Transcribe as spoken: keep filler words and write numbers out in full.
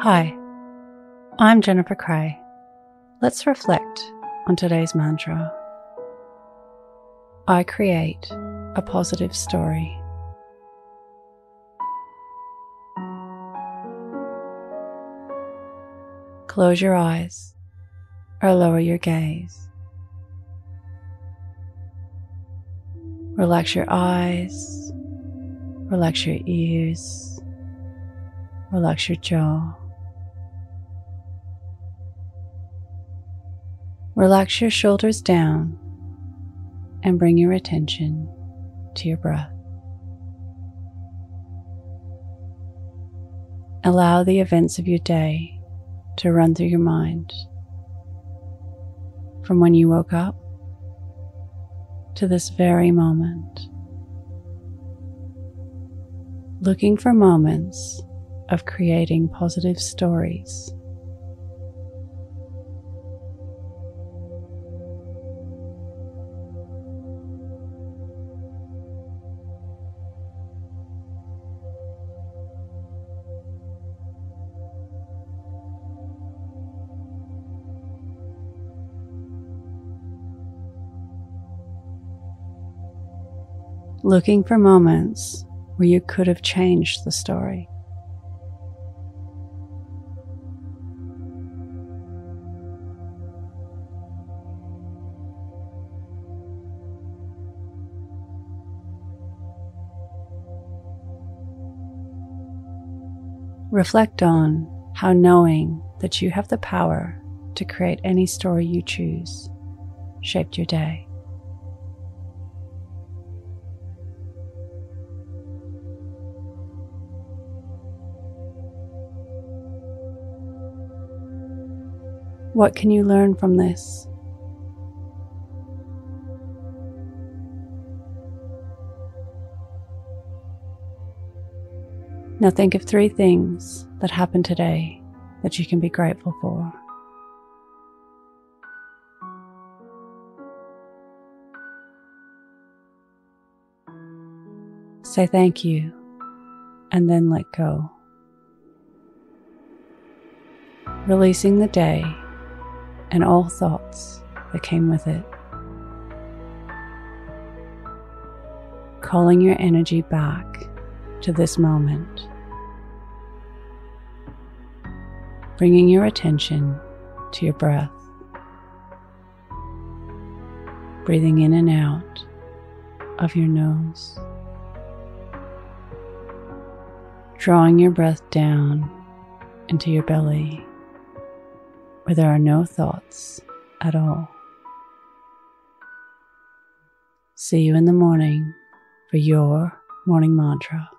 Hi, I'm Jennifer Cray. Let's reflect on today's mantra. I create a positive story. Close your eyes or lower your gaze. Relax your eyes, relax your ears, relax your jaw. Relax your shoulders down and bring your attention to your breath. Allow the events of your day to run through your mind, from when you woke up to this very moment, looking for moments of creating positive stories. Looking for moments where you could have changed the story. Reflect on how knowing that you have the power to create any story you choose shaped your day. What can you learn from this? Now think of three things that happened today that you can be grateful for. Say thank you and then let go. Releasing the day and all thoughts that came with it. Calling your energy back to this moment. Bringing your attention to your breath. Breathing in and out of your nose. Drawing your breath down into your belly, where there are no thoughts at all. See you in the morning for your morning mantra.